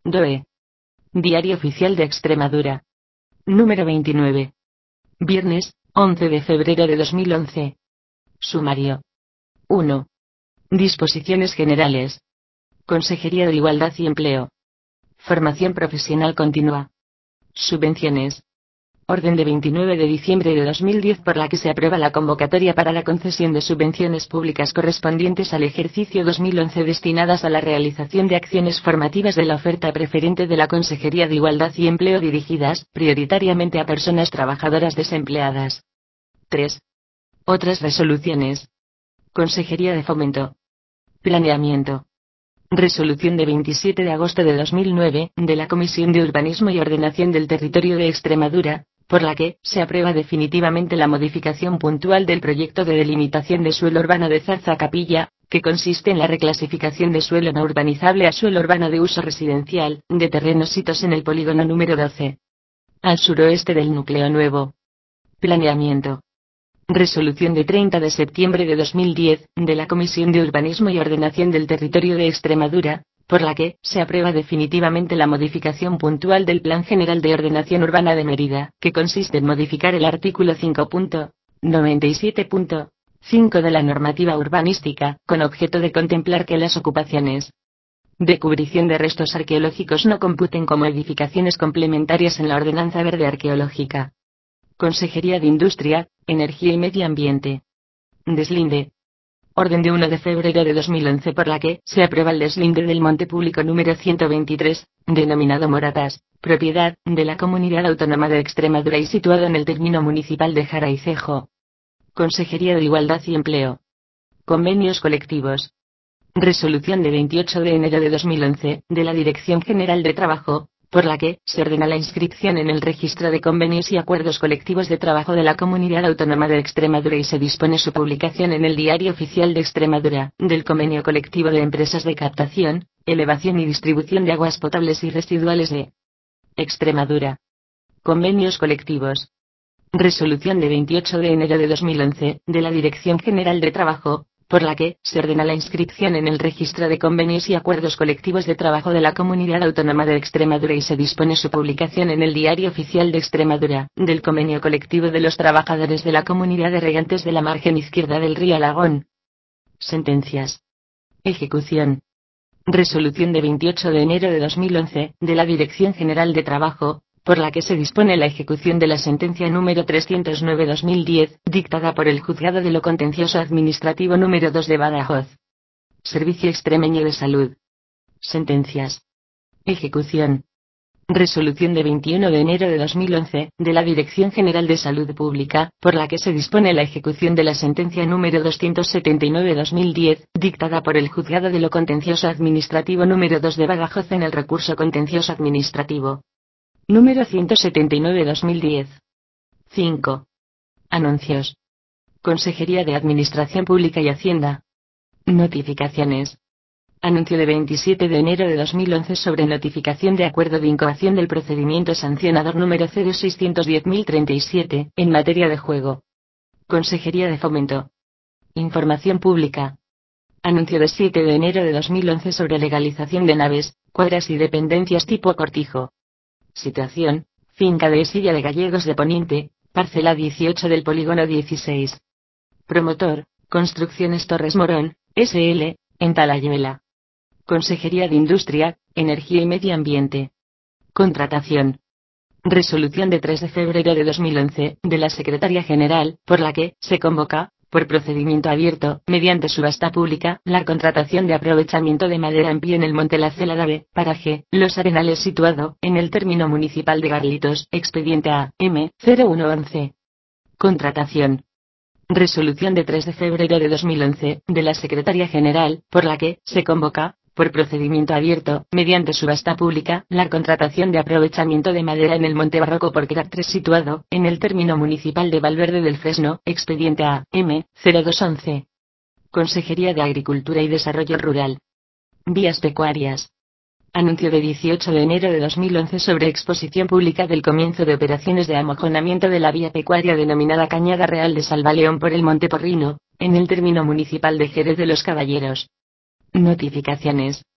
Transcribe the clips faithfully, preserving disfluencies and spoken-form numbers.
D O E. Diario Oficial de Extremadura. Número veintinueve. Viernes, once de febrero de dos mil once. Sumario. uno. Disposiciones generales. Consejería de Igualdad y Empleo. Formación profesional continua. Subvenciones. Orden de veintinueve de diciembre de dos mil diez por la que se aprueba la convocatoria para la concesión de subvenciones públicas correspondientes al ejercicio dos mil once destinadas a la realización de acciones formativas de la oferta preferente de la Consejería de Igualdad y Empleo dirigidas, prioritariamente a personas trabajadoras desempleadas. tres. Otras resoluciones. Consejería de Fomento. Planeamiento. Resolución de veintisiete de agosto de dos mil nueve, de la Comisión de Urbanismo y Ordenación del Territorio de Extremadura, por la que se aprueba definitivamente la modificación puntual del proyecto de delimitación de suelo urbano de Zarza Capilla, que consiste en la reclasificación de suelo no urbanizable a suelo urbano de uso residencial, de terrenos sitos en el polígono número doce. Al suroeste del núcleo nuevo. Planeamiento. Resolución de treinta de septiembre de dos mil diez, de la Comisión de Urbanismo y Ordenación del Territorio de Extremadura, por la que se aprueba definitivamente la modificación puntual del Plan General de Ordenación Urbana de Mérida, que consiste en modificar el artículo cinco punto noventa y siete punto cinco de la normativa urbanística, con objeto de contemplar que las ocupaciones de cubrición de restos arqueológicos no computen como edificaciones complementarias en la Ordenanza Verde Arqueológica. Consejería de Industria, Energía y Medio Ambiente. Deslinde. Orden de uno de febrero de dos mil once por la que se aprueba el deslinde del monte público número ciento veintitrés, denominado Moratas, propiedad de la Comunidad Autónoma de Extremadura y situado en el término municipal de Jara y Cejo. Consejería de Igualdad y Empleo. Convenios colectivos. Resolución de veintiocho de enero de dos mil once, de la Dirección General de Trabajo, por la que se ordena la inscripción en el Registro de Convenios y Acuerdos Colectivos de Trabajo de la Comunidad Autónoma de Extremadura y se dispone su publicación en el Diario Oficial de Extremadura, del Convenio Colectivo de Empresas de Captación, Elevación y Distribución de Aguas Potables y Residuales de Extremadura. Convenios colectivos. Resolución de veintiocho de enero de dos mil once, de la Dirección General de Trabajo, por la que se ordena la inscripción en el Registro de Convenios y Acuerdos Colectivos de Trabajo de la Comunidad Autónoma de Extremadura y se dispone su publicación en el Diario Oficial de Extremadura, del Convenio Colectivo de los Trabajadores de la Comunidad de Regantes de la Margen Izquierda del Río Alagón. Sentencias. Ejecución. Resolución de veintiocho de enero de dos mil once, de la Dirección General de Trabajo, por la que se dispone la ejecución de la sentencia número trescientos nueve barra dos mil diez, dictada por el Juzgado de lo Contencioso Administrativo número dos de Badajoz. Servicio Extremeño de Salud. Sentencias. Ejecución. Resolución de veintiuno de enero de dos mil once, de la Dirección General de Salud Pública, por la que se dispone la ejecución de la sentencia número doscientos setenta y nueve barra dos mil diez, dictada por el Juzgado de lo Contencioso Administrativo número dos de Badajoz en el recurso contencioso administrativo número ciento setenta y nueve barra dos mil diez. cinco. Anuncios. Consejería de Administración Pública y Hacienda. Notificaciones. Anuncio de veintisiete de enero de dos mil once sobre notificación de acuerdo de incoación del procedimiento sancionador número cero seiscientos diez mil treinta y siete, en materia de juego. Consejería de Fomento. Información Pública. Anuncio de siete de enero de dos mil once sobre legalización de naves, cuadras y dependencias tipo cortijo. Situación: finca de Esilla de Gallegos de Poniente, parcela dieciocho del polígono dieciséis. Promotor: Construcciones Torres Morón, S L, en Talayuela. Consejería de Industria, Energía y Medio Ambiente. Contratación. Resolución de tres de febrero de dos mil once, de la Secretaría General, por la que se convoca, por procedimiento abierto, mediante subasta pública, la contratación de aprovechamiento de madera en pie en el Monte La Celada B, paraje Los Arenales situado en el término municipal de Garlitos, expediente A M cero uno once. Contratación. Resolución de tres de febrero de dos mil once, de la Secretaría General, por la que se convoca, por procedimiento abierto, mediante subasta pública, la contratación de aprovechamiento de madera en el Monte Barroco por Crac tres situado en el término municipal de Valverde del Fresno, expediente A M cero dos once. Consejería de Agricultura y Desarrollo Rural. Vías pecuarias. Anuncio de dieciocho de enero de dos mil once sobre exposición pública del comienzo de operaciones de amojonamiento de la vía pecuaria denominada Cañada Real de Salvaleón por el Monte Porrino, en el término municipal de Jerez de los Caballeros. Notificaciones.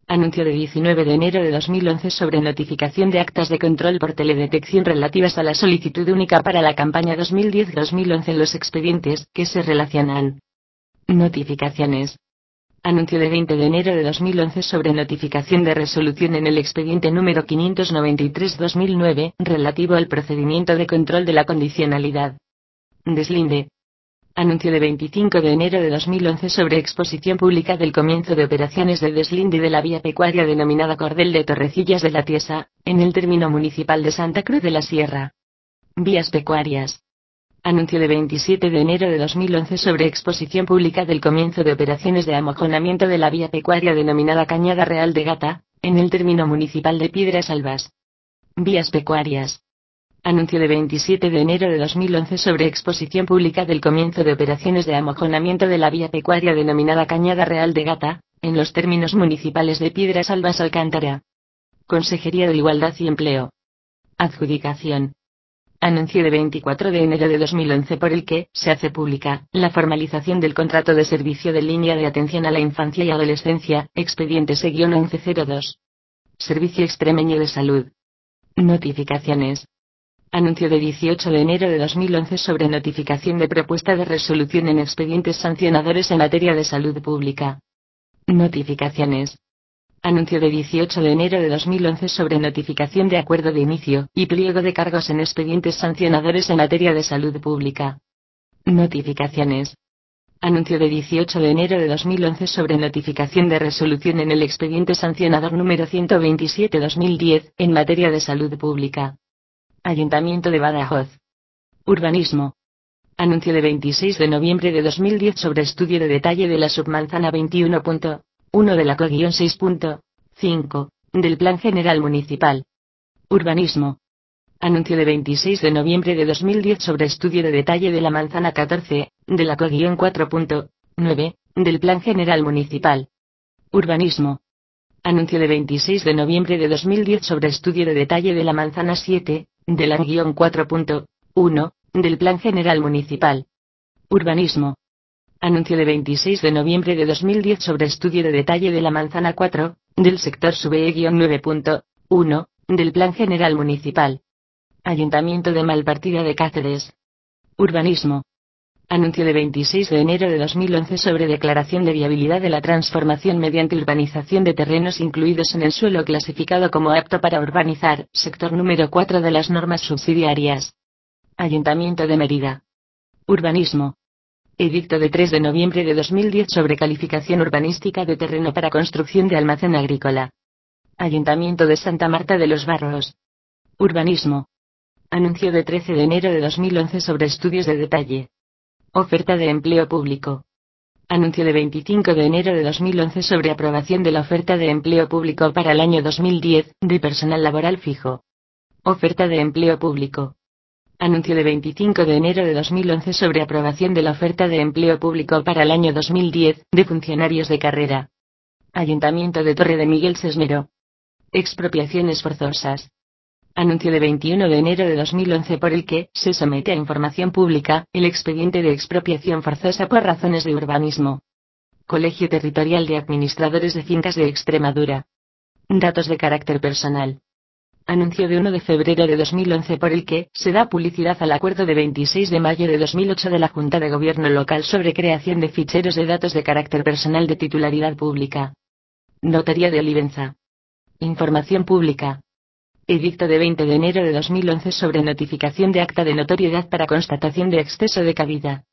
Anuncio de diecinueve de enero de dos mil once sobre notificación de actas de control por teledetección relativas a la solicitud única para la campaña dos mil diez dos mil once en los expedientes que se relacionan. Notificaciones. Anuncio de veinte de enero de dos mil once sobre notificación de resolución en el expediente número quinientos noventa y tres barra dos mil nueve, relativo al procedimiento de control de la condicionalidad. Deslinde. Anuncio de veinticinco de enero de dos mil once sobre exposición pública del comienzo de operaciones de deslinde de la vía pecuaria denominada Cordel de Torrecillas de la Tiesa, en el término municipal de Santa Cruz de la Sierra. Vías pecuarias. Anuncio de veintisiete de enero de dos mil once sobre exposición pública del comienzo de operaciones de amojonamiento de la vía pecuaria denominada Cañada Real de Gata, en el término municipal de Piedras Albas. Vías pecuarias. Anuncio de veintisiete de enero de dos mil once sobre exposición pública del comienzo de operaciones de amojonamiento de la vía pecuaria denominada Cañada Real de Gata, en los términos municipales de Piedras Albas Alcántara. Consejería de Igualdad y Empleo. Adjudicación. Anuncio de veinticuatro de enero de dos mil once por el que se hace pública la formalización del contrato de servicio de línea de atención a la infancia y adolescencia, expediente C once cero dos. Servicio Extremeño de Salud. Notificaciones. Anuncio de dieciocho de enero de dos mil once sobre notificación de propuesta de resolución en expedientes sancionadores en materia de salud pública. Notificaciones. Anuncio de dieciocho de enero de dos mil once sobre notificación de acuerdo de inicio y pliego de cargos en expedientes sancionadores en materia de salud pública. Notificaciones. Anuncio de dieciocho de enero de dos mil once sobre notificación de resolución en el expediente sancionador número ciento veintisiete barra dos mil diez, en materia de salud pública. Ayuntamiento de Badajoz. Urbanismo. Anuncio de veintiséis de noviembre de dos mil diez sobre estudio de detalle de la submanzana veintiuno punto uno de la C O seis punto cinco, del Plan General Municipal. Urbanismo. Anuncio de veintiséis de noviembre de dos mil diez sobre estudio de detalle de la manzana catorce, de la C O cuatro punto nueve, del Plan General Municipal. Urbanismo. Anuncio de veintiséis de noviembre de dos mil diez sobre estudio de detalle de la manzana siete, de la C O cuatro punto uno, del Plan General Municipal. Urbanismo. Anuncio de veintiséis de noviembre de dos mil diez sobre estudio de detalle de la manzana cuatro, del sector sube nueve punto uno, del Plan General Municipal. Ayuntamiento de Malpartida de Cáceres. Urbanismo. Anuncio de veintiséis de enero de dos mil once sobre declaración de viabilidad de la transformación mediante urbanización de terrenos incluidos en el suelo clasificado como apto para urbanizar, sector número cuatro de las normas subsidiarias. Ayuntamiento de Mérida. Urbanismo. Edicto de tres de noviembre de dos mil diez sobre calificación urbanística de terreno para construcción de almacén agrícola. Ayuntamiento de Santa Marta de los Barros. Urbanismo. Anuncio de trece de enero de dos mil once sobre estudios de detalle. Oferta de empleo público. Anuncio de veinticinco de enero de dos mil once sobre aprobación de la oferta de empleo público para el año dos mil diez, de personal laboral fijo. Oferta de empleo público. Anuncio de veinticinco de enero de dos mil once sobre aprobación de la oferta de empleo público para el año dos mil diez, de funcionarios de carrera. Ayuntamiento de Torre de Miguel Sesmero. Expropiaciones forzosas. Anuncio de veintiuno de enero de dos mil once por el que se somete a información pública el expediente de expropiación forzosa por razones de urbanismo. Colegio Territorial de Administradores de Fincas de Extremadura. Datos de carácter personal. Anuncio de uno de febrero de dos mil once por el que se da publicidad al acuerdo de veintiséis de mayo de dos mil ocho de la Junta de Gobierno Local sobre creación de ficheros de datos de carácter personal de titularidad pública. Notaría de Olivenza. Información pública. Edicto de veinte de enero de dos mil once sobre notificación de acta de notoriedad para constatación de exceso de cabida.